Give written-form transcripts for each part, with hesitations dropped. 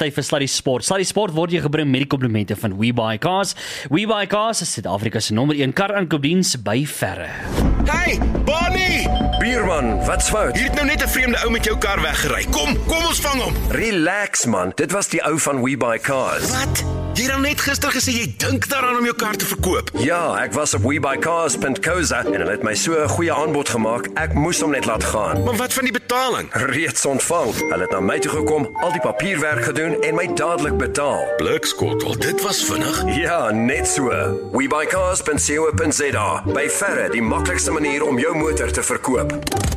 tyd vir Sluddy Sport. Sluddy Sport word jy gebring met die komplimente van WeBuyCars. WeBuyCars is Suid-Afrika se nommer 1 kar-aankoopdiens by verre. Hey, Bonnie! Bierman, wat's fout? Hier het nou net 'n vreemde ou met jou kar weggery. Kom ons vang hom. Relax man, dit was die ou van WeBuyCars. Wat? Jy het dan net gister gesê jy dink daaraan om jou kar te verkoop. Ja, ek was op WeBuyCars.co.za en hulle het my so 'n goeie aanbod gemaak, ek moes hom net laat gaan. Maar wat van die betaling? Reeds ontvang. Hulle het na my toe gekom, al die papierwerk gedoen en my dadelik betaal. Blikskottel, dit was vinnig. Ja, net so. WeBuyCars.co.za. By verre die maklikste manier om jou motor te verkoop.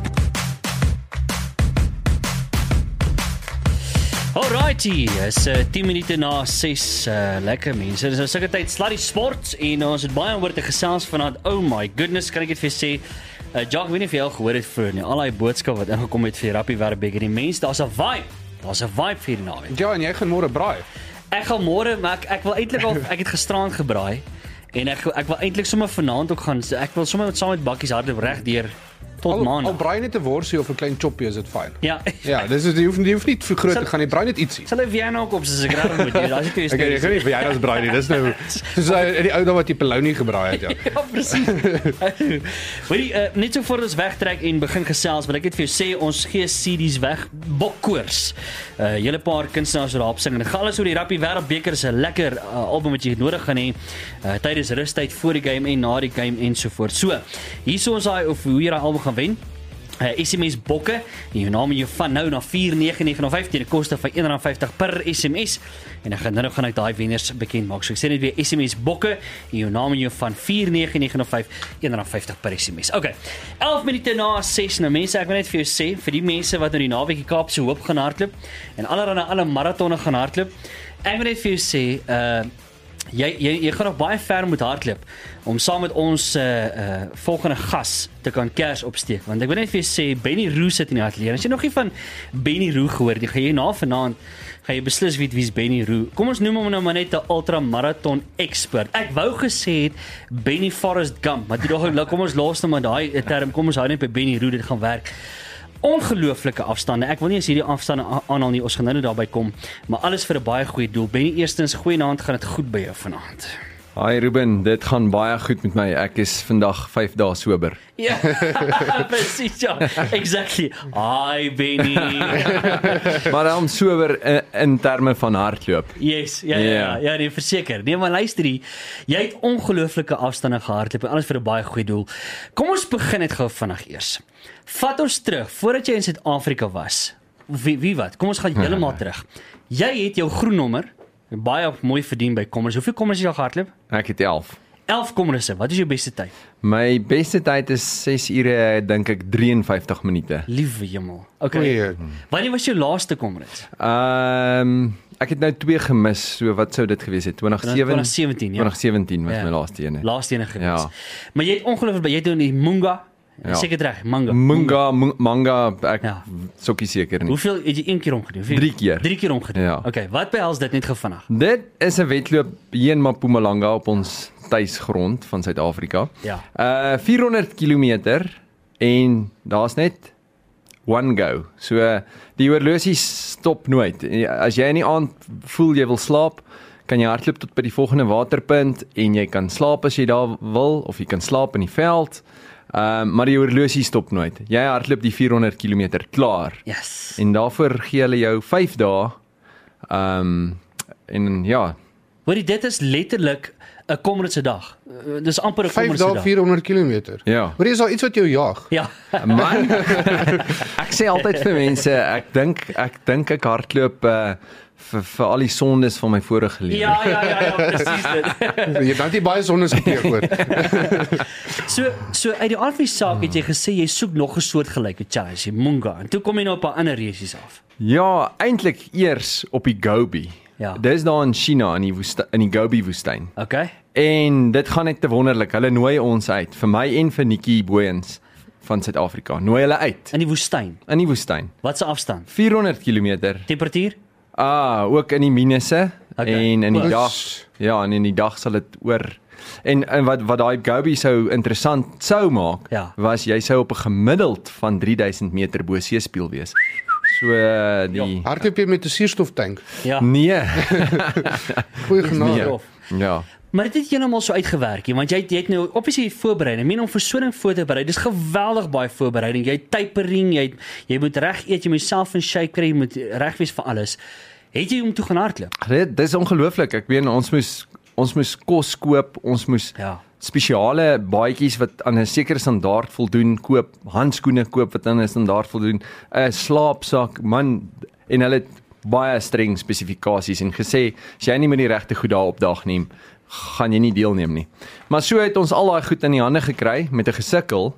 Alrighty, is 10 minute na 6, lekker mense. Dis nou sulke tyd Sluddy Sport en ons het baie oor te gesels vanaand. Oh my goodness, kan ek dit vir sê? Jacques, weet nie of jy al gehoor het vroeër nie. Al die boodskap wat ingekom het vir die Rugby Wêreldbeker. Die mense, daar's 'n vibe. Daar's 'n vibe vir die naweek. Ja, en jy gaan môre braai. Ek gaan môre, maar ek wil eintlik al ek het gisteraand gebraai en ek wil eintlik sommer vanaand ook gaan. Ek wil sommer saam met bakkies hardloop reg deur tot maandag. Al braai net 'n worsie of 'n klein choppie is dit fyn. Ja. Ja, dis jy hoef nie vir groot te gaan nie, braai net ietsie. Sal ek vir jou nou op soos ek reg moet doen. Daar's twee Okay, ek kan nie vir jou as braai nie. Dis nou soos die ou dae wat jy Peloni gebraai het, ja. Ja, presies. Hoorie, net so voor ons wegtrek en begin gesels, wil ek net vir jou sê, ons gee CD's weg, bokkoors. Julle paar kunstenaars wat daarop sing, en dit gaan alles oor die Rugby Wêreldbeker, is 'n lekker album wat jy nodig gaan hê, tydens rustyd, voor die game en na die game en so voort. So, hier is ons daai, of hoe jy daai album gaan wen. SMS bokke en jou naam en jou van nou na 49905 teen 'n koste van R1.50 per SMS en dan gaan ek daai wenners bekend maak. So ek sê net weer SMS bokke en jou naam en jou van 49905 R1.50 per SMS. Okay. 11 minute na 6 nou mense, ek wil net vir jou sê vir die mense wat nou die naweek die Kaapse Hoop gaan hardloop en alle maratonne gaan hardloop. Ek wil net vir jou sê Jy gaan nog baie ver moet hardloop om saam met ons volgende gas te kan kers opsteek. Want ek wil net vir jou sê, Benny Roux sit in die ateljee. As jy nog nie van Benny Roux gehoor het, gaan jy na vanaand gaan jy beslis weet wie's Benny Roux. Kom ons noem hom nou maar net 'n ultramarathon expert. Ek wou gesê het Benny Forrest Gump, maar toe dog ek, kom ons los nou maar daai term, kom ons hou net by Benny Roux, dit gaan werk. Ongelooflike afstande. Ek wil nie as hierdie afstande aanhaal nie, ons gaan nou daarby kom, maar alles vir 'n baie goeie doel. Benny, eerstens, goeienaand, gaan dit goed by jou vanaand? Hi Ruben, dit gaan baie goed met my. Ek is vandag 5 dae sober. Ja, presies, ja, exactly. Hi Benny. Maar dan sober in terme van hardloop. Yes, ja, nee, verseker. Nee, maar luister jy het ongelooflike afstande gehardloop en alles vir 'n baie goeie doel. Kom ons begin net gou vinnig eers. Vat ons terug, voordat jy in Suid-Afrika was. Wie wat? Kom ons gaan heeltemal terug. Jy het jou groen nommer baie mooi verdien by Commerce. Hoeveel Commerce het jy al gehardloop? Ek het 11. 11 Commerce. Wat is jou beste tyd? My beste tyd is 6 ure, dink ek 53 minute. Liewe hemel. Okay. Wanneer was jou laaste Commerce? Ek het nou 2 gemis. So wat sou dit gewees het? 2017, ja. 2017 was my laaste ene. Laaste ene gewees. Ja. Maar jy het ongelooflik, jy het doen die Munga. Ja. Seker reg, Manga, ek sokkie seker nie. Hoeveel het jy 1 keer omgedoen? 3 keer. 3 keer omgedoen. Ja. Okay, wat behels dit net gevinnig? Dit is 'n wedloop hier in Mpumalanga op ons tuisgrond van Suid-Afrika. Ja. 400 km en daar's net one go. So die horlosie stop nooit. As jy in die aand voel jy wil slaap, kan jy hardloop tot by die volgende waterpunt en jy kan slaap as jy daar wil of jy kan slaap in die veld. Maar die horlosie stop nooit. Jy hardloop die 400 km klaar. Yes. En daarvoor gee hulle jou 5 dae. En ja. Hoorie, dit is letterlik 'n Comrades dag. Dis amper 'n Comrades dag. 5 dae 400 km. Ja. Hoorie, is daar iets wat jou jaag? Ja. Man, ek sê altyd vir mense, ek dink ek hardloop vir al die sondes van my vorige lewe. Ja, presies dit. Jy het nie baie sondes gepleeg hoor. So uit die aard van die saak het jy gesê jy soek nog 'n soortgelyke challenge, Munga. En toe kom jy nou op 'n ander resies af. Ja, eintlik eers op die Gobi. Ja. Dis daar in China in die Gobi woestyn. Okay. En dit gaan net te wonderlik. Hulle nooi ons uit, vir my en vir Nikki Booyens van Suid-Afrika. Nooi hulle uit In die woestyn. in die woestyn. Wat se afstand? 400 km. Temperatuur? Ook in die minusse. Okay. En in die dag, ja, en in die dag sal dit oor. En wat daai Gobi sou interessant sou maak, Ja. was jy sou op 'n gemiddeld van 3000 meter bo seespieël wees. So die Hardloop jy met 'n suurstoftank? Ja. nee. Goeie Dis genade. rof. Ja. Maar dit het heeltemal so uitgewerk, want jy het nou obviously voorberei. Ek meen om versoning voor te berei, dis geweldig baie voorbereiding. Jy het tapering, jy moet reg eet, jy moet self in shape kry, jy moet reg wees vir alles. Het jy om toe gaan hardloop? Dis ongelooflik. Ek weet ons moes kos koop, ons moes Ja. spesiale baadjies wat aan 'n sekere standaard voldoen koop, handskoene koop wat aan 'n standaard voldoen, 'n slaapsak, man, en hulle het baie streng spesifikasies en gesê as jy nie met die regte goed daar opdag neem, gaan jy nie deelneem nie. Maar so het ons al daai goed in die hande gekry met 'n gesukkel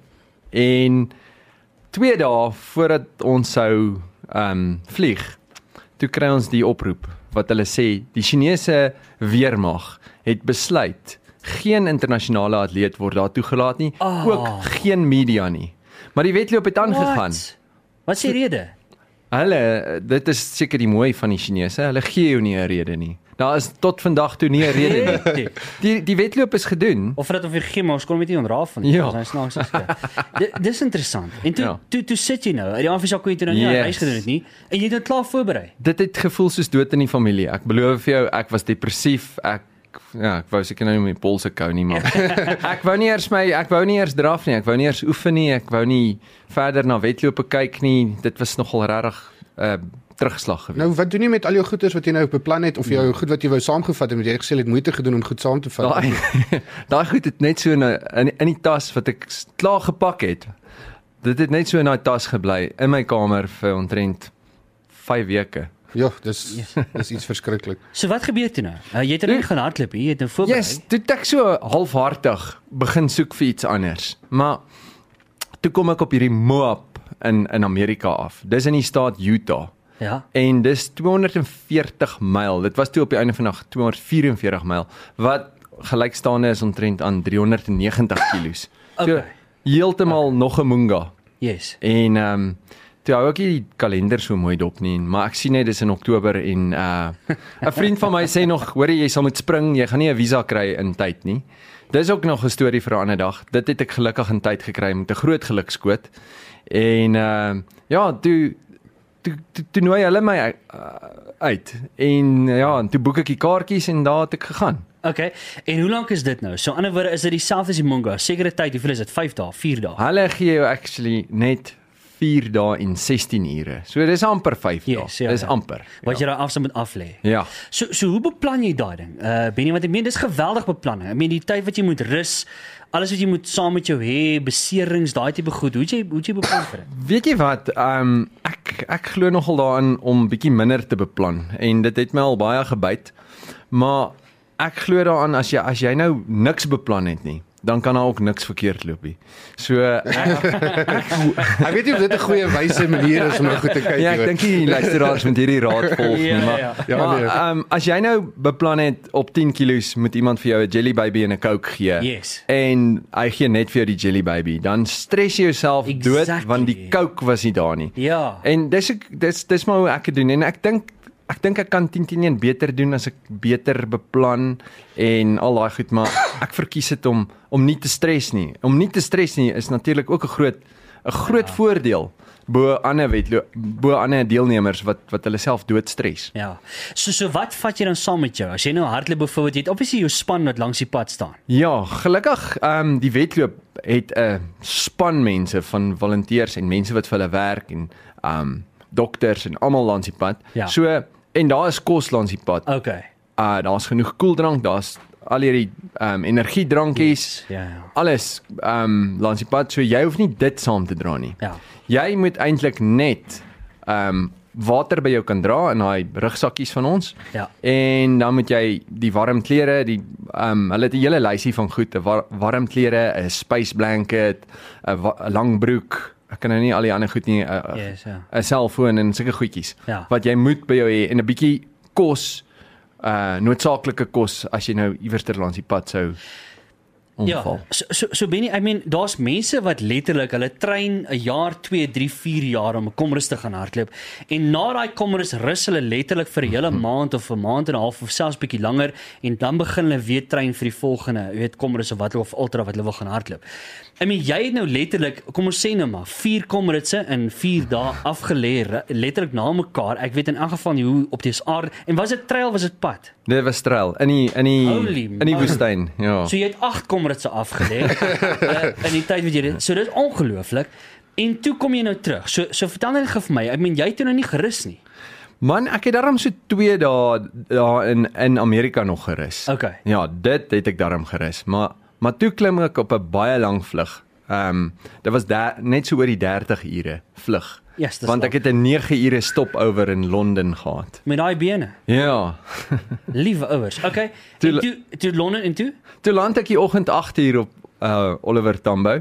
en 2 dae voordat ons sou vlieg, toe kry ons die oproep wat hulle sê die Chinese weermag het besluit geen internasionale atleet word daar toegelaat nie, ook geen media nie. Maar die wedloop het aangegaan. Wat is die rede? Hulle, dit is seker die mooi van die Chinese, hulle gee jou nie 'n rede nie. Daar is tot vandag toe nie 'n rede nie. Die wedloop is gedoen. Of dat of jy gee maar ons kon met nie ontraaf van nie. Ja. Dis snaaks gesê. Dis interessant. En toe Ja. toe sit jy nou. Die aanvisa kon jy toe nou nie Yes. reis gedoen het nie en jy het dit klaar voorberei. Dit het gevoel soos dood in die familie. Ek beloof vir jou, ek was depressief. Ek wou seker nou nie my polse kou nie, maar ek wou nie eers draf nie, ek wou nie eers oefen nie, ek wou nie verder na wedlope kyk nie. Dit was nogal regtig terugslag gewees. Nou wat doen jy met al jou goeders wat jy nou beplan het of jou goed wat jy wou saamgevat het, jy het gesê jy het moeite gedoen om goed saam te vat. Daai goed het net so in die tas wat ek klaar gepak het. Dit het net so in daai tas gebly in my kamer vir omtrent 5 weke. Ja, dis iets verskriklik. So wat gebeur toe nou? Jy het nou gaan hardloop, jy het nou voorberei. Yes, toe het ek so halfhartig begin soek vir iets anders. Maar toe kom ek op hierdie Moab in Amerika af. Dis in die staat Utah. Ja. En dis 240 myl. Dit was toe op die einde van die nag 244 myl wat gelykstaande is omtrent aan 390 kilos. So Okay. heeltemal nog 'n munga. Yes. En toe hou ek nie die kalender so mooi dop nie, maar ek sien net dis in Oktober en 'n vriend van my sê nog, hoor jy sal moet spring, jy gaan nie 'n visa kry in tyd nie. Dis ook nog 'n storie vir 'n ander dag. Dit het ek gelukkig in tyd gekry met 'n groot gelukskoot. En ja, toe nooi hulle my uit. En ja, en toe boek ek die kaartjies en daar het ek gegaan. Okay. En hoe lank is dit nou? So ander woorde is dit dieselfde as die Munga. Sekere tyd, hoeveel is dit? 5 dae, 4 dae. Hulle gee jou actually net 4 dae en 16 ure. So dis amper 5 dae. Ja, Dis ja. amper. Wat jy daai afstand moet aflê. Ja. So hoe beplan jy daai ding? Benny, want ek meen dis geweldig beplanning. Ek meen die tyd wat jy moet rus, alles wat jy moet saam met jou hê, beserings, daai tipe goed. Hoe het jy beplan vir dit? Weet jy wat, ek glo nogal daarin om bietjie minder te beplan en dit het my al baie gebyt. Maar ek glo daaraan as jy nou niks beplan het nie, dan kan daar ook niks verkeerd loop nie. So Ek weet nie of dit 'n goeie wyse manier is om na goed te kyk. ja, ek dink die luisteraars moet hierdie raad volg nie, maar Ja. as jy nou beplan het op 10 kilos moet iemand vir jou 'n jelly baby en 'n Coke gee. Yes. En hy gee net vir jou die jelly baby, dan stres jy jouself dood Exactly. want die Coke was nie daar nie. Ja. En dis maar hoe ek dit doen en ek dink ek kan 10 beter doen as ek beter beplan en al daai goed, maar ek verkies dit om nie te stres nie. Om nie te stres nie is natuurlik ook 'n groot voordeel bo ander deelnemers wat hulle self doodstres. Ja. So wat vat jy dan saam met jou? As jy nou hardloop byvoorbeeld, jy het obviously jou span wat langs die pad staan. Ja, gelukkig die wedloop het 'n span mense van volonteërs en mense wat vir hulle werk en dokters en almal langs die pad. Ja. So en daar is kos langs die pad. Okay. Daar's genoeg koeldrank, daar's al hierdie energiedrankies, Ja. alles langs die pad, so jy hoef nie dit saam te dra nie. Ja. Jy moet eintlik net water by jou kan dra in daai rugsakkies van ons. Ja. En dan moet jy die warm klere, hulle het 'n hele lysie van goed, 'n warm klere, 'n space blanket, 'n lang broek. Ek kan nou nie al die ander goed nie, Yes, ja. 'n selfoon en sulke goedjies. Ja. Wat jy moet by jou hê en 'n bietjie kos, noodsaaklike kos as jy nou iewers ter langs die pad sou omval. Ja, so Benny, I mean, daar's mense wat letterlik, hulle train 'n jaar, 2, 3, 4 jaar om 'n komrus te gaan hardloop. En na daai komrus rus hulle letterlik vir 'n hele maand of 'n maand en 'n half of selfs bietjie langer en dan begin hulle weer train vir die volgende, jy weet, komrus of wat of ultra wat hulle wil gaan hardloop. I mean, jy het nou letterlik, kom ons sê nou maar, 4 komritse in 4 dae afgelê, letterlik na mekaar. Ek weet in elk geval nie hoe op die aarde, en was dit trail, was dit pad? Dit was trail in die woestyn, ja. So jy het 8 komritse afgelê in die tyd wat jy dit. So dit is ongelooflik. En toe kom jy nou terug. So vertel net gou vir my. Ek meen jy het nou nie gerus nie. Man, ek het daarom so 2 dae daar in Amerika nog gerus. Okay. Ja, dit het ek daarom gerus, maar toe klim ek op 'n baie lang vlug. Dit was net so oor die 30 ure vlug. Yes, want ek het 'n 9 ure stopover in Londen gehad. Met daai bene. Ja. Liewe ouers. Okay. Toe Londen en toe? Toe land ek die oggend 8 uur op Oliver Tambo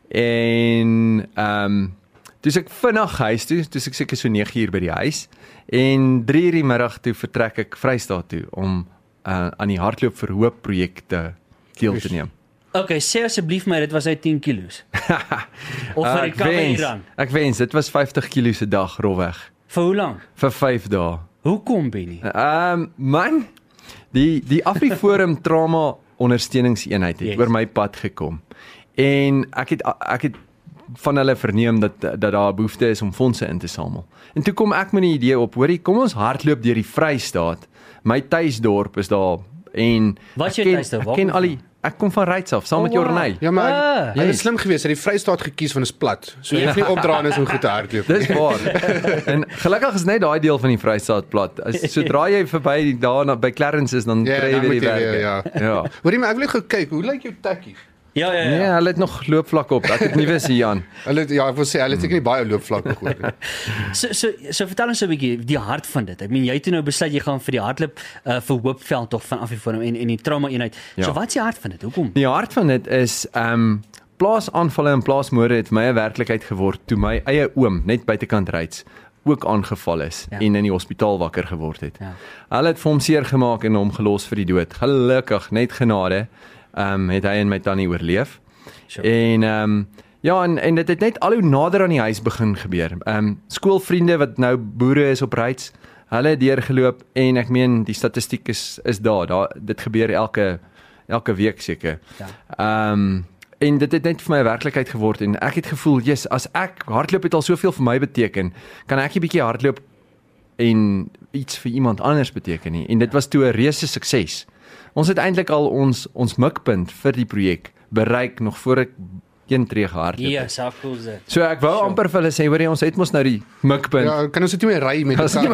en toe is ek vinnig huis toe is ek seker so 9 uur by die huis en 3 uur die middag toe vertrek ek Vrystaat toe om aan die hardloop vir hoop projekte deel te neem. Okay, sê asseblief my dit was uit 10 kilos. Of vir die kamer dan. Ek wens dit was 50 kilos 'n dag rolweg. Vir hoe lank? Vir 5 dae. Hoekom Benny? Man, die Afriforum Trauma Ondersteuningseenheid het oor my pad gekom. En ek het van hulle verneem dat daar 'n behoefte is om fondse in te samel. En toe kom ek met 'n idee op, hoorie, kom ons hardloop deur die Vrystaat. My tuisdorp is daar en wat jy tuisdorp? Ek kom van Ryds af, saam met Jorney. Ja, maar hy is slim geweest, hy het die Vrystaat gekies van 'n plat. So jy hoef nie opdraan is om goed te hardloop. Dis waar. En gelukkig is net daai deel van die Vrystaat plat. Sodra jy verby daar by Clarence is, dan kry jy weer die werk. Ja. Hoorie, maar ek wil gou kyk, hoe lyk jou tekkies? Ja. Nee, hulle het nog loopvlakke op. Ek het nie wis Jan. Ek wil sê hulle het seker nie baie loopvlakke gehoor nie. So vertel ons 'n bietjie die hart van dit. Ek meen jy het nou besluit jy gaan vir die hardloop vir Hoopveld tog van Afriforum en die trauma eenheid. Ja. So wat is die hart van dit? Hoekom? Die hart van dit is plaasaanvalle en plaasmoorde het my 'n werklikheid geword toe my eie oom net buitekant Ryds ook aangeval is en in die hospitaal wakker geword het. Ja. Hulle het vir hom seer gemaak en hom gelos vir die dood. Gelukkig, net genade. Het hy en my tannie oorleef. Sure. En en dit het net al hoe nader aan die huis begin gebeur. Skoolvriende wat nou boere is op Ryds, hulle het deurgeloop en ek meen die statistiek is daar. Dit gebeur elke week seker. Ja. En dit het net vir my 'n werklikheid geword en ek het gevoel, yes, as ek hardloop het al soveel vir my beteken, kan ek 'n bietjie hardloop en iets vir iemand anders beteken nie. En dit was toe 'n reuse sukses. Ons het eintlik al ons mikpunt vir die projek bereik nog voor ek een tree gehardloop het. Ja, so cool is dit. So ek wou amper vir hulle sê, hoorie, ons het mos nou die mikpunt. Ja, kan ons dit nie meer ry met die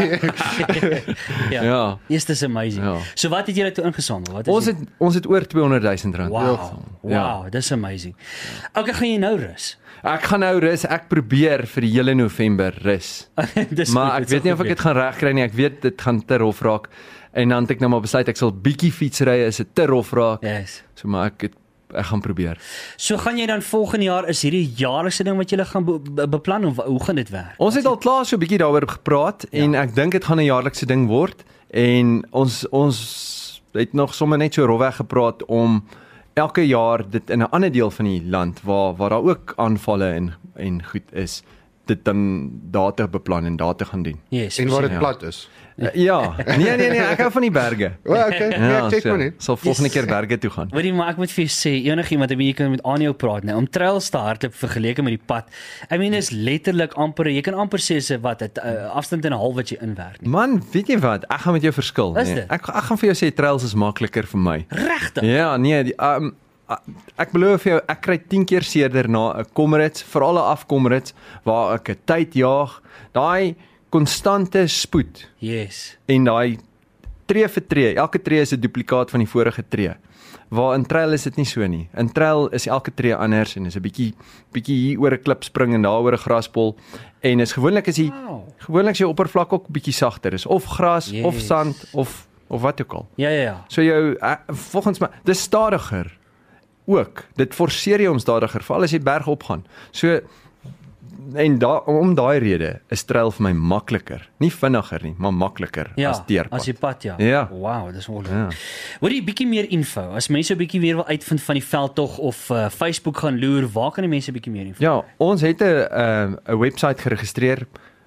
Ja. Yes, this is amazing. Ja. So wat het julle toe ingesamel? Ons het oor R200,000. Wow, dis amazing. Okay, gaan jy nou rus? Ek gaan nou rus. Ek probeer vir die hele November rus. Maar ek weet nie of ek dit gaan regkry nie. Ek weet dit gaan te rof raak. En dan het ek nou maar besluit ek sal bietjie fietsry as dit te rof raak. Yes. So maar ek gaan probeer. So gaan jy dan volgende jaar, is hierdie jaarlikse ding wat jy gaan beplan of hoe gaan dit werk? Ons het al klaar so 'n bietjie daaroor gepraat en ek dink dit gaan 'n jaarlikse ding word en ons het nog sommer net so rofweg gepraat om elke jaar dit in 'n ander deel van die land waar daar ook aanvalle en goed is, dit dan daar te beplan en daar te gaan doen. Yes, en waar dit plat is. Ja, nee, ek hou van die berge. Okay, ek check maar net. Sal volgende keer berge toe gaan. Weet jy, maar ek moet vir jou sê, enigiemand, jy kan met Anio praat, om trails te hardloop vergeleke met die pad. I mean, is letterlik amper, jy kan amper sê se wat dit afstand en 'n half wat jy inwerk. Man, weet jy wat? Ek gaan met jou verskil, nee. Ek gaan vir jou sê trails is makliker vir my. Regtig? Ja, nee, ek beloof jou, ek kry 10 keer seerder na 'n komrits, veral 'n afkomrits waar ek 'n tyd jaag. Daai konstante spoed. Yes. En daai tree vir tree, elke tree is 'n duplikaat van die vorige tree. Waar in trail is dit nie so nie. In trail is elke tree anders en is 'n bietjie hier oor 'n klip spring en daar oor 'n graspol en is gewoonlik gewoonlik sy oppervlak ook bietjie sagter is of gras of sand of wat ook al. Ja. So jou volgens my dis stadiger ook. Dit forceer jou om stadiger, veral as jy berg op gaan. So En om daai rede is trail vir my makliker. Nie vinniger nie, maar makliker Ja, as deurpad. as die pad, ja. Ja. Wow, dis ongelooflik. Hoor jy bietjie meer info? As mense 'n bietjie meer wil uitvind van die veldtog of Facebook gaan loer, waar kan die mense bietjie meer info? Ja, ons het 'n webwerf geregistreer,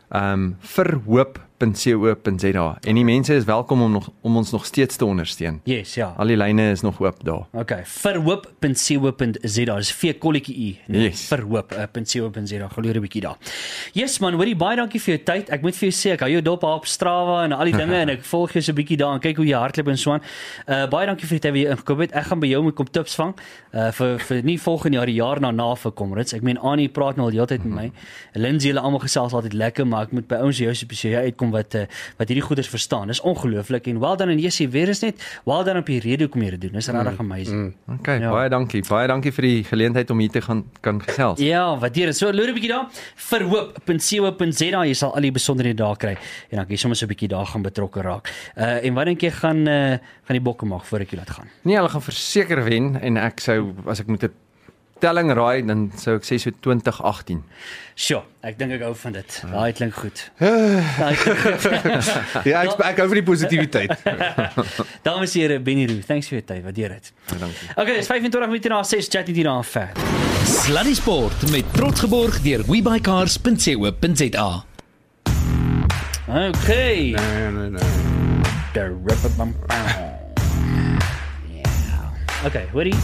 verhoop.co.za en die mense is welkom om ons nog steeds te ondersteun. Yes, ja. Al die lyne is nog oop daar. Okay, verhoop.co.za, dis V-kolletjie U. Yes. Verhoop.co.za, geloer 'n bietjie daar. Yes man, hoorie, baie dankie vir jou tyd. Ek moet vir jou sê, ek hou jou dop op Strava en al die dinge en ek volg jou so 'n bietjie daar en kyk hoe jy hardloop en so aan. Baie dankie vir die tyd wat jy ingekom het. Ek gaan by jou moet kom tips vang vir nie volgende jaar, die jaar na vir Comrades. Ek meen Annie praat nou al die hele tyd met my. Lindsay, hulle almal gesels altyd lekker, maar ek moet by ons jou spesiaal uitkom wat hierdie goeders verstaan. Dis ongelooflik en wel dan en jy weer is net wel dan op die rede kom jy dit doen. Dis regtig amazing. Okay, Ja. baie dankie. Baie dankie vir die geleentheid om hier te kan gesels. Ja, waardeer dit. So loer 'n bietjie daar. Verhoop.co.za, jy sal al die besonderhede daar kry en dan kan jy sommer so 'n bietjie daar gaan betrokke raak. En wat dink jy gaan die bokke maak voor ek jy laat gaan? Nee, hulle gaan verseker wen en ek sou as ek moet 'n telling raai dan sou ek sê so 2018. Sjoe, ek dink ek hou van dit. Daai klink goed. Daai klink goed. Ja, ek hou van die positiwiteit. Dames en here, Benny Roo, thanks vir jou tyd. Waardeer dit. Dankie. Okay, dis 25 minute na 6, chat hier na ver. Sluddy Sport met trots geborg deur webuycars.co.za. Okay. Nee. Yeah. Okay, hoorie.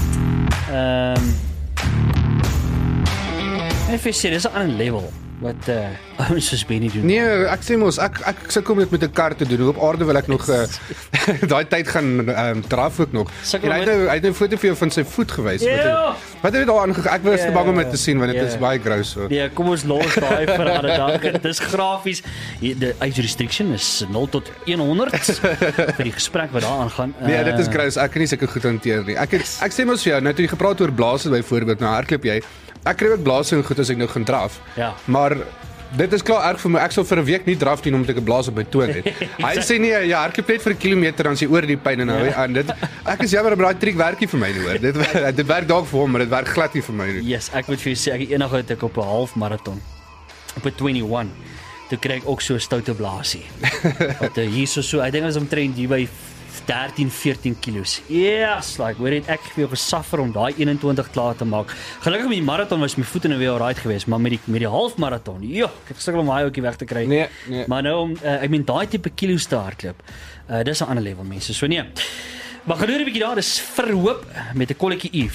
Ek sê dis 'n ander level wat ouens soos Benny doen. Nee, ek sê mos ek sukkel met 'n kar te doen. Op aarde wil ek nog daai tyd gaan draf ook nog. Sukkel En hy het 'n foto vir jou van sy voet gewys. Ja. Wat het jy daar aangegaan? Ek was te bang om dit te sien want dit Ja. is baie grous so. Nee, kom ons los daai vir 'n ander dag. Dis grafies. Die age restriction is 0 tot 100 vir die gesprek wat daar aangaan. Nee, dit is grous. Ek kan nie sulke goed hanteer nie. Ek sê mos vir jou, nou toe jy gepraat oor blaas byvoorbeeld, nou hardloop jy. Ek kry ook blaas en goed as ek nou gaan draf. Ja. Maar dit is klaar erg vir my. Ek sal vir 'n week nie draf doen omdat ek 'n blaas op my toon het. Hy sê nee, ja, hardloop net vir 'n kilometer dan sy oor die pyn en nou aan dit. Ek is jammer, maar daai triek werk nie vir my nie hoor. Dit werk dalk vir hom, maar dit werk glad nie vir my nie. Yes, ek moet vir jou sê ek eendag het ek op 'n half marathon op 'n 21. Toe kry ek ook so 'n stoute blaasie. Wat hierso so, ek dink dit is omtrent hier by 13-14 kilos. Yes, like, hoor het ek vir jou gesuffer om daai 21 klaar te maak. Gelukkig met die marathon was my voete nou weer alright geweest, maar met die halfmarathon, ja, ek het gesukkel om daai ouetjie weg te kry. Nee. Maar nou om ek meen daai tipe kilos te hardloop. Dis 'n ander level mense. So nee. Maar geloer 'n bietjie daar, dis verhoop met 'n kolletjie U,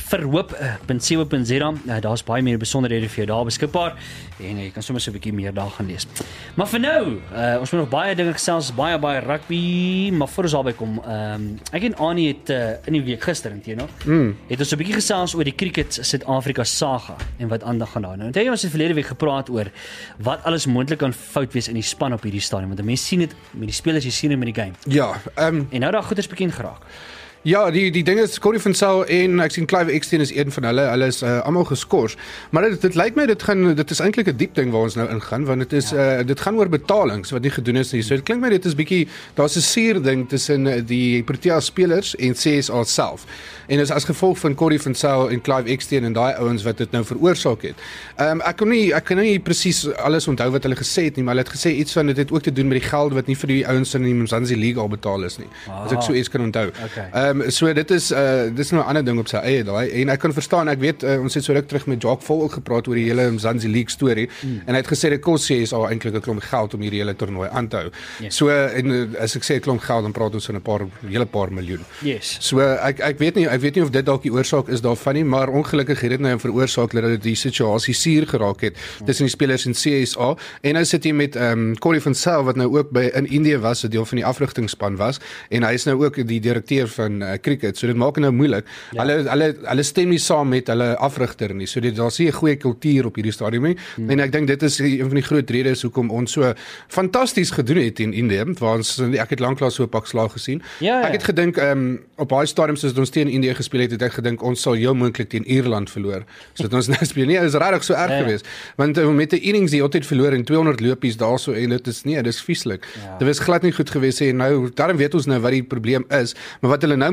verhoop.co.za. Daar's baie meer besonderhede vir jou daar beskikbaar en jy kan sommer so 'n bietjie meer daar gaan lees. Maar vir nou, ons moet nog baie dinge gesels, baie rugby, maar voor ons daarby kom, ek en Annie het in die week gister inteno, het ons 'n bietjie gesels oor die cricket Suid-Afrika saga en wat aandag gaan daar. Nou, onthou jy ons het verlede week gepraat oor wat alles moontlik kan fout wees in die span op hierdie stadium, want mense sien dit met die spelers, jy sien dit met die game. Ja, En nou daar goeders bekend geraak. Ja, die ding is Corey van Sail en ek sien Clive Exton is een van hulle. Hulle is almal geskort. Maar dit lyk my dit is eintlik 'n diep ding waar ons nou ingaan want dit is dit gaan oor betalings wat nie gedoen is nie. So dit klink my dit is bietjie daar's 'n suur ding tussen die Protea spelers en CSA self. En dis as gevolg van Corey van Sail en Clive Exton en daai ouens wat dit nou veroorsaak het. Ek kan nie presies alles onthou wat hulle gesê het nie, maar hulle het gesê iets van dit het ook te doen met die geld wat nie vir die ouens in die Mzansi League al betaal is nie. As ek so iets kan onthou. Okay. So dit is nou 'n ander ding op sy eie daai en ek kan verstaan, ek weet ons het so ruk terug met Jacques Vol gepraat oor die hele Mzansi League storie en hy het gesê dit kos is al eintlik 'n klomp geld om hierdie hele toernooi aan te hou. Yes. So en as ek sê 'n klomp geld dan praat ons van 'n hele paar miljoen. Yes. So ek weet nie of dit dalk die oorsaak is daarvan nie, maar ongelukkig het dit nou veroorsaak dat dit die situasie suur geraak het tussen die spelers en CSA en nou sit jy met Corey van Sail wat nou ook in Indië was, 'n deel van die afrigtingspan was en hy is nou ook die direkteur van cricket. So dit maak dit nou moeilik. Ja. Hulle stem nie saam met hulle afrigter nie. So daar's nie 'n goeie kultuur op hierdie stadium nie. En ek dink dit is een van die groot redes hoekom ons so fantasties gedoen het in Indië, waar ek het lanklaas so 'n pak slaag gesien. Ja. Ek het gedink op daai stadium soos ons teen Indië gespeel het ek gedink ons sal heel moontlik teen Ierland verloor. So dat ons nou speel. Nee, dit is regtig so erg geweest. Want met 'n innings die altyd verloor en 200 lopies daarso en dit is dis vieslik. Dit was glad nie goed geweest en nou daarom weet ons nou wat die probleem is, maar wat hulle nou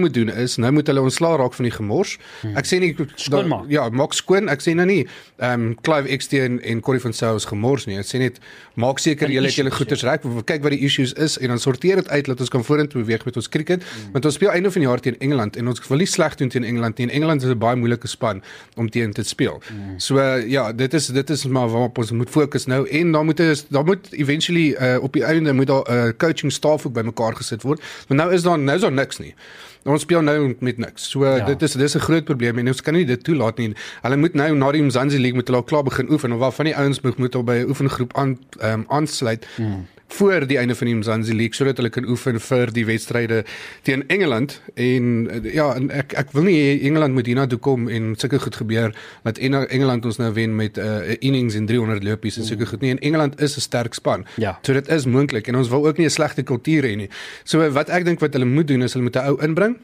moet doen is, nou moet hulle ontslaa raak van die gemors. Ek sê nie Skoonmaak. ja, maak skoon. Ek sê nou nie Clive XT en Corey van Sail is gemors nie. Ek sê net maak seker julle het julle goeders reg, kyk wat die issues is en dan sorteer dit uit dat ons kan vorentoe beweeg met ons cricket. Want ons speel einde van die jaar teen Engeland en ons wil nie sleg doen teen Engeland nie. En Engeland is 'n baie moeilike span om teen te speel. So ja, dit is maar waarop ons moet fokus nou en daar moet eventually op die einde moet daar 'n coaching staff ook bymekaar gesit word. Want nou is daar niks nie. Ons speel nou met niks. So dis 'n groot probleem en ons kan nie dit toelaat nie. Hulle moet nou na die Mzansi League moet hulle al klaar begin oefen of waarvan die ouens moet al by 'n oefengroep aansluit voor die einde van die Mzansi League sodat hulle kan oefen vir die wedstryde teen Engeland en en ek wil nie hê Engeland moet hierna toe kom en sulke goed gebeur dat Engeland ons nou wen met 'n innings en 300 lopies en sulke goed nie en Engeland is 'n sterk span. Ja. So dit is moontlik en ons wil ook nie 'n slegte kultuur hê nie. So wat ek dink wat hulle moet doen is hulle moet 'n ou inbring,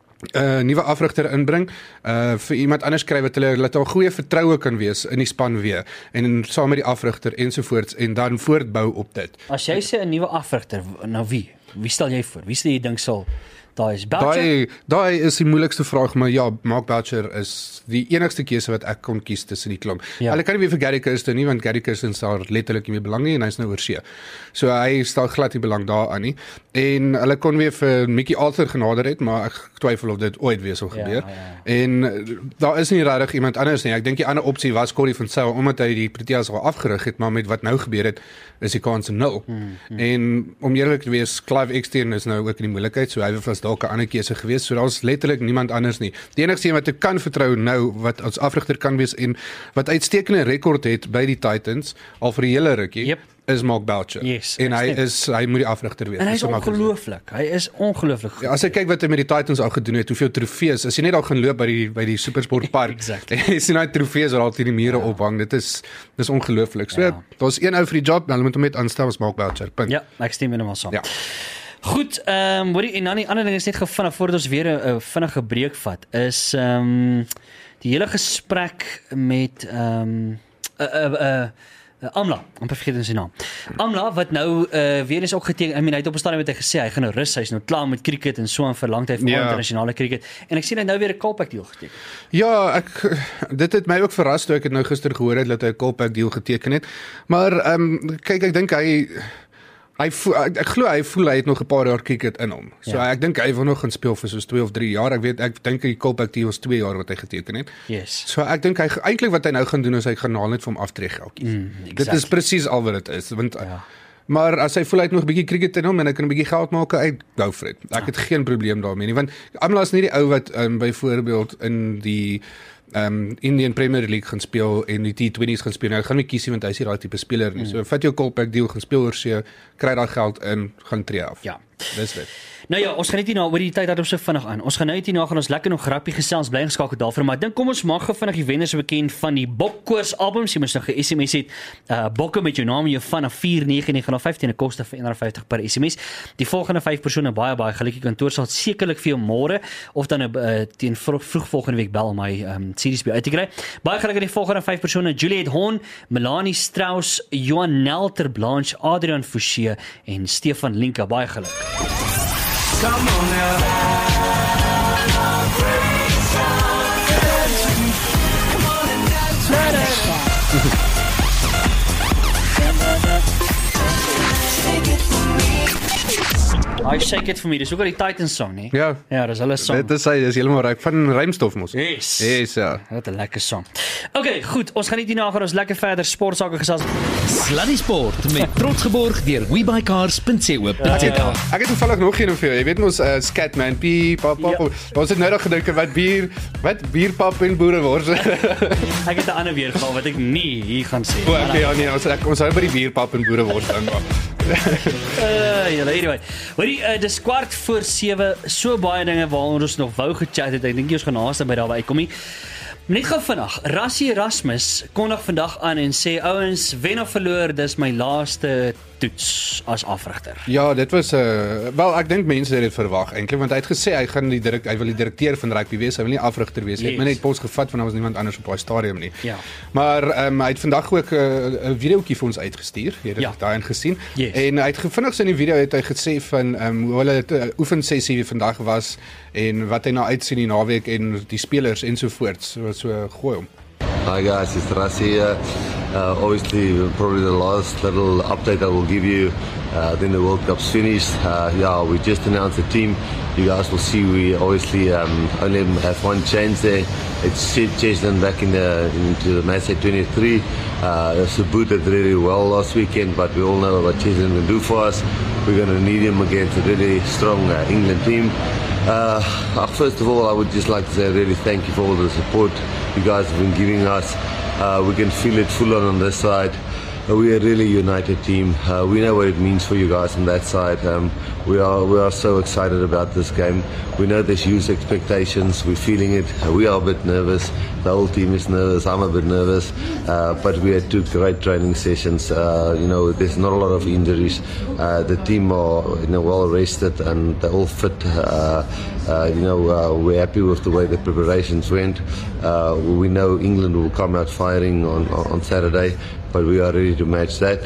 nuwe afrigter inbring, vir iemand anders kry wat hulle laat al goeie vertroue kan wees in die span weer en saam met die afrigter ensovoorts en dan voortbou op dit. As jy sê 'n nuwe afrigter, nou wie stel jy voor? Wie sê jy dink sal daai is Boucher? Daai is die moeilikste vraag, maar ja, Mark Boucher is die enigste keuse wat ek kon kies tussen die klomp. Ja. Hulle kan nie weer vir Gary Kirsten nie, want Gary Kirsten sal letterlik nie meer belang nie en hy's nou oor see. So hy stel glad nie belang daaraan nie. En hulle kon weer vir Mickey Arthur genader het, maar ek twyfel of dit ooit weer sal gebeur. En daar is nie regtig iemand anders nie. Ek dink die ander opsie was Corey van Sail omdat hy die Proteas al afgerig het, maar met wat nou gebeur het, is die kans 0. En om eerlik te wees, Clive XT is nou ook in die moeilikheid, so hy was dalk 'n ander keuse gewees. So daar's letterlik niemand anders nie. Die enigste een wat ek kan vertrou nou wat ons afrigter kan wees en wat uitstekende rekord het by die Titans al vir 'n hele rukkie. Is Mark Boucher. Yes, en hy moet die afrigter wees. En hy is ongelooflik. Hy is ongelooflik goed. Ja, as jy kyk wat hy met die Titans al gedoen het, hoeveel trofees. As jy net al gaan loop by die Supersport Park. Exactly. En jy sien daai trofees wat al teen die mure ophang. Dis ongelooflik. So daar's een ou vir die job, hulle moet hom net aanstel as Mark Boucher. Punt. Ja, ek stem met hom saam. Ja. Goed, hoorie en dan die ander ding is net gevinnig voordat ons weer 'n vinnige breek vat, is die hele gesprek met Amla, amper vergeet sy naam. Amla wat nou weer eens ook geteken, hy het op 'n stadium met hy gesê hy gaan nou rus, hy's nou klaar met cricket en so aan verlang hy vir internasionale cricket en ek sien hy nou weer 'n Kolpak deal geteken. Ja, dit het my ook verras toe ek het nou gister gehoor het dat hy 'n Kolpak deal geteken het. Maar kyk, ek dink ek glo hy voel hy het nog 'n paar jaar cricket in hom. So ek dink hy wil nog gaan speel vir soos 2 of 3 jaar. Ek dink die Kolpak deal was 2 jaar wat hy geteken het. Yes. So ek dink hy eintlik wat hy nou gaan doen is hy gaan haal net vir hom aftreegeldjies. Dit is presies al wat dit is, want maar as hy voel hy het nog 'n bietjie cricket in hom en hy kan 'n bietjie geld maak, hy go for it. Ek het geen probleem daarmee nie, want Amla is nie die ou wat byvoorbeeld in die Indian Premier League gaan speel en die T20's gaan speel. Nou gaan nie kies nie want hy is nie daai tipe speler nie. So vat jou Kolpak deal, gaan speel oor see, kry daai geld in, gaan tree af. Ja. Dis dit. Nou ja, ons gaan net hierna oor die tyd dat ons so vinnig aan. Ons gaan nou net hierna gaan ons lekker nog grappie gesels, bly geskakel daarvoor, maar ek dink kom ons maak gou vinnig die wenners bekend van die Bokkoers albums. Jy moet nog 'n SMS het, bokke met jou naam en jou van na 49905 teen 'n koste van R1.50 per SMS. Die volgende 5 persone baie gelukkige kantoor sal sekerlik vir jou môre of dan teen vroeg volgende week bel om my series by uit te kry. Baie gelukkig die volgende 5 persone: Juliet Horn, Melanie Strauss, Johan Nelter Blanche, Adrian Fouché en Stefan Linka. Baie geluk. Come on now. I Shake It For Me, dis ook al die Titans song, nie? Ja, dis hulle song. Dit is heeltemal reg van Rymstof mos. Yes, ja. Wat 'n lekker song. Okay, goed, ons gaan net hierna gaan ons lekker verder sportsake gesels. Sluddy Sport met trots geborg deur webycars.co.za. Ek het toevallig nog een vir jou. Jy weet mos Scatman, piep, pap. Ons het nou nog gedink wat bierpap en boerewors. Ek het 'n ander weer gehad wat ek nie hier gaan sê. Okay, ja nee, ons hou by die bierpap en boerewors dan maar. Anyway. Dis 7:15, so baie dinge waaroor ons nog wou gechat het. Ek dink ons gaan naaste by daarby uitkom nie. Net gou vinnig, Rassie Erasmus kondig vandag aan en sê ouens, wen of verloor, dis my laaste toets as afrigter? Ja, dit was wel ek dink mense het dit verwag eintlik want hy het gesê hy wil die direkteur van rugby wees, hy wil nie afrigter wees nie. Hy het my net pos gevat want daar was niemand anders op daai stadium nie. Ja. Maar hy het vandag ook 'n videoetjie vir ons uitgestuur. Jy het dit daarin gesien. Yes. En hy het vinnig in die video het hy gesê van hoe hulle 'n oefensessie vandag was en wat hy na uitsien die naweek en die spelers ensovoorts. So gooi hom. Hi guys, it's Rassi here. Obviously, probably the last little update I will give you. Then the World Cup's finished. We just announced the team. You guys will see we obviously only have one change there. It's Cheslin back into the match at 23. Subut did really well last weekend, but we all know what Cheslin can do for us. We're going to need him against a really strong England team. First of all, I would just like to say really thank you for all the support you guys have been giving us. We can feel it full on this side. We are really a united team. We know what it means for you guys on that side. We are so excited about this game. We know there's huge expectations. We're feeling it. We are a bit nervous. The whole team is nervous. I'm a bit nervous. But we had 2 great training sessions. There's not a lot of injuries. The team are well rested and they're all fit. We're happy with the way the preparations went. We know England will come out firing on Saturday, but we are ready to match that.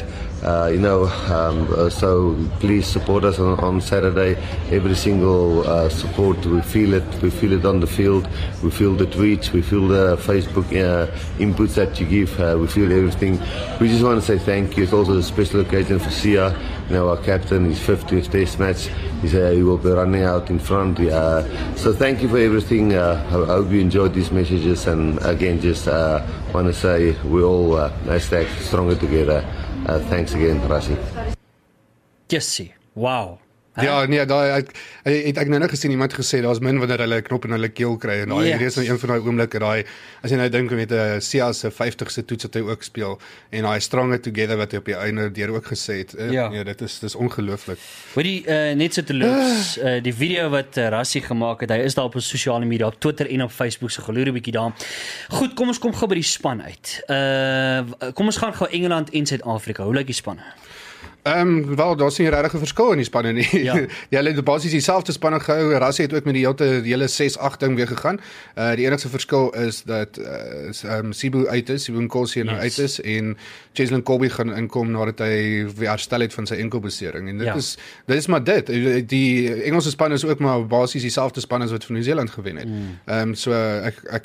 So please support us on Saturday. Every single support, we feel it. We feel it on the field. We feel the tweets. We feel the Facebook inputs that you give. We feel everything. We just want to say thank you. It's also a special occasion for Sia, our captain, his 50th Test match. He will be running out in front. So thank you for everything. I hope you enjoyed these messages. And again, just want to say we all hashtag stronger together. Thanks again, Rassi. Jessie, wow. Ja, nee, daai ek nou gesien iemand gesê daar's min wanneer hulle 'n knop in hulle keel kry en daai is nou een van daai oomblikke daai as jy nou dink met 'n Sia se 50ste toets wat hy ook speel en daai stronger together wat hy op die einde deur ook gesê het. Nee, dis ongelooflik. Hoorie net so te loops, die video wat Rassie gemaak het, hy is daar op sosiale media, op Twitter en op Facebook, so geloer 'n bietjie daar. Goed, kom ons kom gou by die span uit. Kom ons gaan gou Engeland en Suid-Afrika. Hoe lyk die spanne? Wel, daar's nie regtig 'n verskil in die spanne nie. Ja. Hulle het basies dieselfde spanne gehou. Rassie het ook met die hele 6-8 ding weer gegaan. Die enigste verskil is dat Sibu uit is, Sibu Nkosi nou uit is en Cheslin Kolbe gaan inkom nadat hy weer herstel het van sy enkelbesering. En dit is maar dit. Die Engelse span is ook maar basies dieselfde span as wat van Nieu-Seeland gewen het. So ek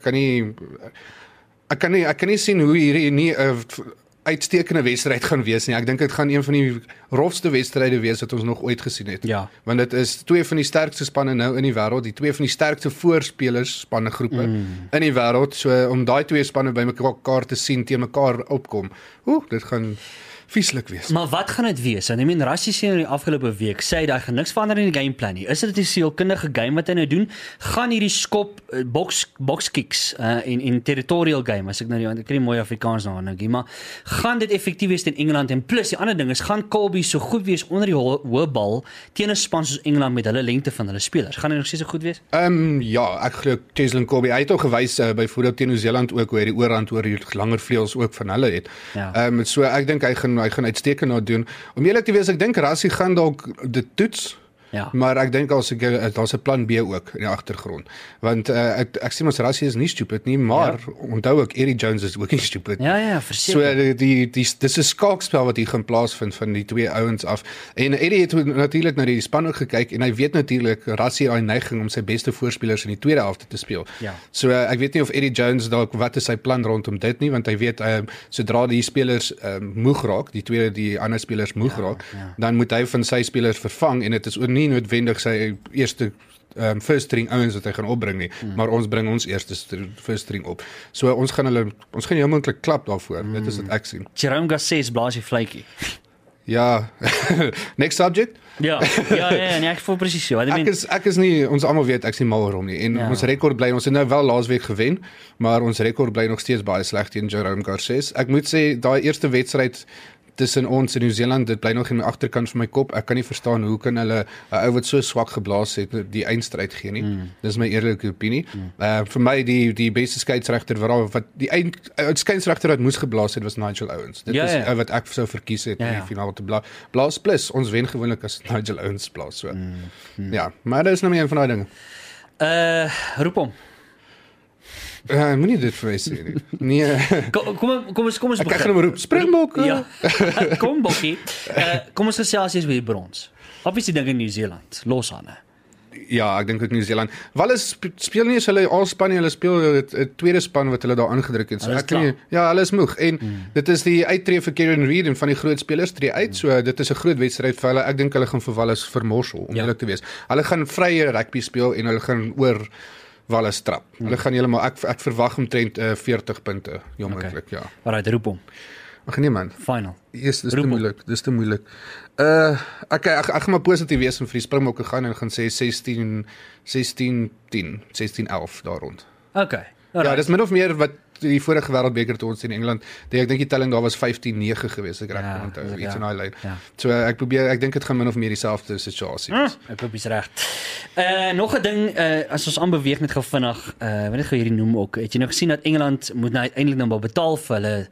kan nie sien hoe hierdie nie uitstekende wedstryd gaan wees nie. Ek dink dit gaan een van die rofste wedstryde wees wat ons nog ooit gesien het. Ja. Want dit is 2 van die sterkste spanne nou in die wêreld, die 2 van die sterkste voorspelers spanne groepe in die wêreld. So om daai 2 spanne by mekaar te sien, teen mekaar opkom. Dit gaan vieslik wees. Maar wat gaan dit wees? En Rassie sê in die afgelope week sê hy gaan niks verander in die gameplan nie. Is dit 'n sielkundige game wat hy nou doen? Gaan hierdie skop box kicks en territorial game, as ek nou ek kry mooi Afrikaans nou nou, maar gaan dit effektief wees teen Engeland? En plus die ander ding is, gaan Kolbe so goed wees onder die hoë bal teen 'n span soos Engeland met hulle lengte van hulle spelers? Gaan hy nog steeds so goed wees? Ja, ek glo Cheslin Kolbe hy het al gewys byvoorbeeld teen Nieu-Seeland ook hoe hy die oorhand oor die langer vleuels ook van hulle het. So ek dink hy gaan uitstekend doen. Om eerlik te wees, ek dink Rassie gaan dalk dit toets. Ja. Maar ek dink daar's 'n plan B ook in die agtergrond. Want ek sê mos Rassie is nie stupid nie, maar onthou ook Eddie Jones is ook nie stupid. Ja, verseker. So dis 'n skaakspel wat hier gaan plaasvind van die 2 ouens af. En Eddie het natuurlik na die span ook gekyk en hy weet natuurlik Rassie het 'n neiging om sy beste voorspelers in die tweede helfte te speel. Ja. So ek weet nie of Eddie Jones dalk wat is sy plan rondom dit nie, want hy weet sodra die spelers moeg raak, die ander spelers moeg raak, dan moet hy van sy spelers vervang en dit is ook nie noodwendig sy eerste first string ouens wat hy gaan opbring nie, maar ons bring ons eerste first string op. So ons gaan heel moontlik klap daarvoor. Dit is wat ek sien. Jerome Gasset blaas die vletjie. Ja. Next subject? Ja, nee, ek voel presies so. Ek is nie, ons almal weet ek is nie mal oor hom nie. En ons rekord bly, ons het nou wel laasweek gewen, maar ons rekord bly nog steeds baie sleg teen Jerome Gasset. Ek moet sê daai eerste wedstryd tussen ons en Nieu-Seeland, dit bly nog in my agterkant van my kop. Ek kan nie verstaan hoe kan hulle 'n ou wat so swak geblaas het die eindstryd gee nie. Dis my eerlike opinie. Vir my die beste skeieregter wat die skeieregter wat moes geblaas het was Nigel Owens. Dit is die ou wat ek sou verkies het in die finale te blaas plus ons wen gewoonlik as Nigel Owens blaas so. Ja, maar dit is nou een van daai dinge. Roep hom. Moenie dit vir my sê nie. Nee. Kom ons begin. Ek gaan hom roep. Springbok. Ja. Kom Bokkie. Kom ons gesels eers oor die brons. Obviously dink in Nieu-Seeland, los aan. Ja, ek dink ook Nieu-Seeland. Wallis speel nie as hulle A-span nie, hulle speel 'n tweede span wat hulle daar aangedruk het. So ek kan nie, ja, hulle is moeg en dit is die uittreë vir Kieran Reid en van die groot spelers tree uit. So dit is 'n groot wedstryd vir hulle. Ek dink hulle gaan vir Wallis vermorsel om eerlik te wees. Hulle gaan vrye rugby speel en hulle gaan oor Wallis trap. Hulle gaan heeltemal ek verwag omtrent 40 punte, jommeklik, ja. Alright, roep hom. Ag nee man. Final. Yes, dis te moeilik. Ek gaan maar positief wees en vir die Springbokke gaan en gaan sê 16-10, 16-11 daar rond. Okay. Ja, dis min of meer wat die vorige wêreldbeker toe ons in Engeland, ek dink die telling daar was 15-9 geweest, ek reg onthou, iets in daai lyn. So ek dink dit gaan min of meer dieselfde situasie wees. Ek hoop jy's reg. Nog 'n ding, as ons aanbeweeg net gou vinnig, weet net gou hierdie noem ook. Het jy nou gesien dat Engeland moet nou uiteindelik nou betaal vir hulle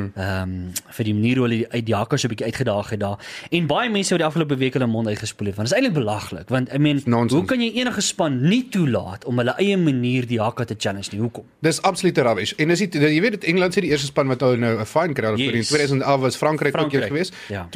vir die manier hoe hulle uit die hakkers so 'n bietjie uitgedaag het daar. En baie mense het die afgelope week hulle mond uitgespoel het, want dit is eintlik belaglik, want I mean, hoe kan jy enige span nie toelaat om hulle eie manier die hakke te challenge nie? Hoekom? Dis absolute rubbish. En jy weet dit Engeland is die eerste span wat nou 'n fine kry vir in 2011 was Frankryk ook hier geweest.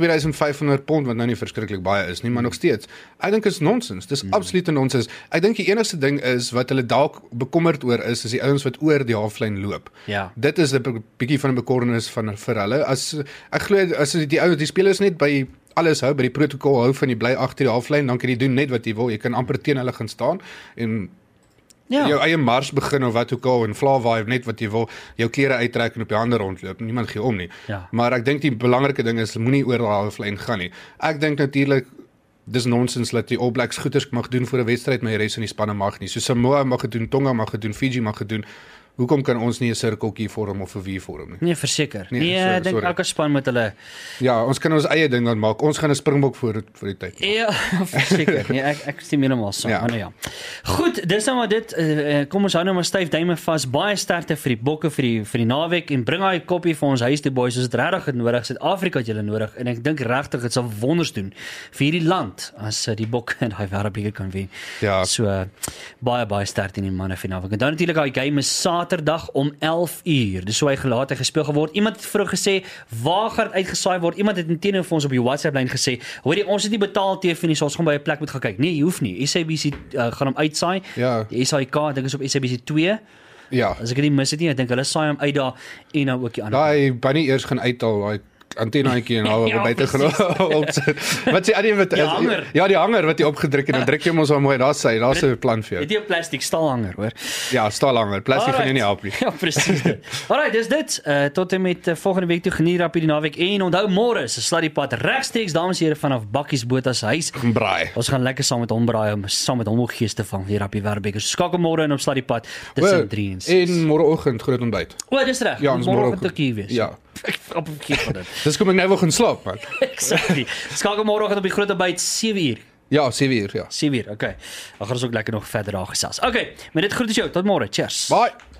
2500 pond wat nou nie verskriklik baie is nie, maar nog steeds. Ek dink is nonsens. Dis absolute nonsens. Ek dink die enigste ding is wat hulle dalk bekommerd oor is die ouens wat oor die halflyn loop. Ja. Dit is 'n bietjie van 'n bekommernis vir hulle. Ek glo as die spelers net by alles hou, by die protokol hou van die bly agter die halflyn, dan kan jy doen net wat jy wil. Jy kan amper teen hulle gaan staan en jou eie mars begin of wat ook al en flawaai net wat jy wil, jou klere uittrek en op die hande rondloop. Niemand gee om nie. Ja. Maar ek dink die belangrike ding is moenie oor die halflyn gaan nie. Ek dink natuurlik dis nonsens dat die All Blacks goeders mag doen vir 'n wedstryd, maar die res van die spanne mag nie. So Samoa mag dit doen, Tonga mag dit doen, Fiji mag dit doen. Hoekom kan ons nie 'n sirkeltjie vorm of 'n V vorm nie? Nee, verseker. Nee, ek dink elke span moet hulle ons kan ons eie ding dan maak. Ons gaan 'n Springbok vir die tyd. Ja, verseker. Nee, ek stem heeltemal saam. Maar nou ja. Goed, dis nou maar dit. Kom ons hou nou maar styf duime vas. Baie sterkte vir die bokke vir die naweek en bring daai koppie vir ons huis toe boys. Ons het regtig nodig. Suid-Afrika het julle nodig en ek dink regtig dit sal wonders doen vir hierdie land as die bokke en daai wêreldbeker kan wen. Ja. So baie sterkte in die manne finaal. En dan natuurlik daai game is Saterdag om 11:00. Dis so hy gelaat het gespeel geword. Iemand het vroeg gesê, waar gaan dit uitgesaai word? Iemand het intene vir ons op die WhatsApp lyn gesê, hoorie, ons het nie betaal TV nie, so ons gaan by 'n plek moet gaan kyk. Nee, jy hoef nie. SABC gaan hom uitsaai. Ja. Die SAIK, ek dink is op SABC 2. Ja. As ek dit nie mis het nie, ek dink hulle saai hom uit daar en nou ook die ander. Daai bunny eers gaan uithaal, daai antennaatjie en al buite opsit. Wat sê die hanger? Ja, die hanger wat jy opgedruk het, dan druk jy hom ons al mooi, daar's 'n plan vir jou. Dit is 'n plastiek staalhanger, hoor. Ja, staalhanger. Plastiek gaan jy nie help nie. Ja, presies dit. Alright, dis dit. Tot en met volgende week toe geniet op hierdie naweek en onthou môre is 'n Sluddypad regstreeks dames en here vanaf Bakkies Botha se huis. Braai. Ons gaan lekker saam met hom braai om saam met hom ook geeste vang hier op die Wêreldbeker. Skakel môre in op Sluddypad tussen 3 en 6. En môreoggend groot ontbyt. O, dis reg. Ja, môreoggend ook hier wees. Ja. Ek op verkeerd van dit. Dis kom ek nou wil gaan slaap, man. Exactly. Skakel môreoggend op die groot ontbyt 7:00. Ja, 7:00, ja. 7:00, okay. Dan gaan ons ook lekker nog verder daar gesels. Okay, met dit groet ons jou. Tot môre. Cheers. Bye.